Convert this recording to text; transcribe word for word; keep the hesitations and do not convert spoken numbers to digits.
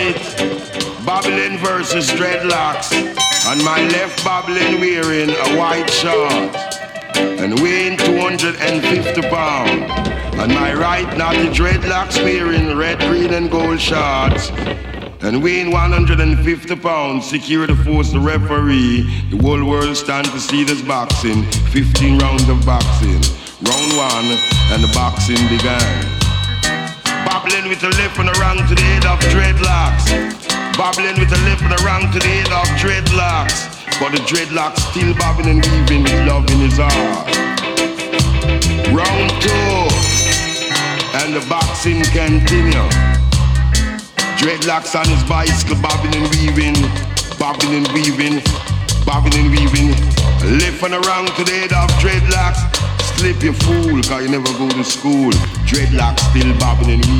right, Babylon versus dreadlocks. On my left, Babylon wearing a white short and weighing two hundred fifty pounds. On my right, Naughty dreadlocks wearing red, green and gold shorts and weighing one hundred fifty pounds. Security force the referee. The whole world stand to see this boxing. fifteen rounds of boxing. Round one and the boxing began. Babylon with a left and a wrong to the head of dreadlocks. Babylon with a left and a wrong to the head of dreadlocks. But the dreadlocks still bobbing and weaving with love in his heart. Round two, and the boxing continue. Dreadlocks on his bicycle, bobbing and weaving, bobbing and weaving, bobbing and weaving. Left and around to the head of dreadlocks. Slip you fool, cause you never go to school. Dreadlocks still bobbing and weaving.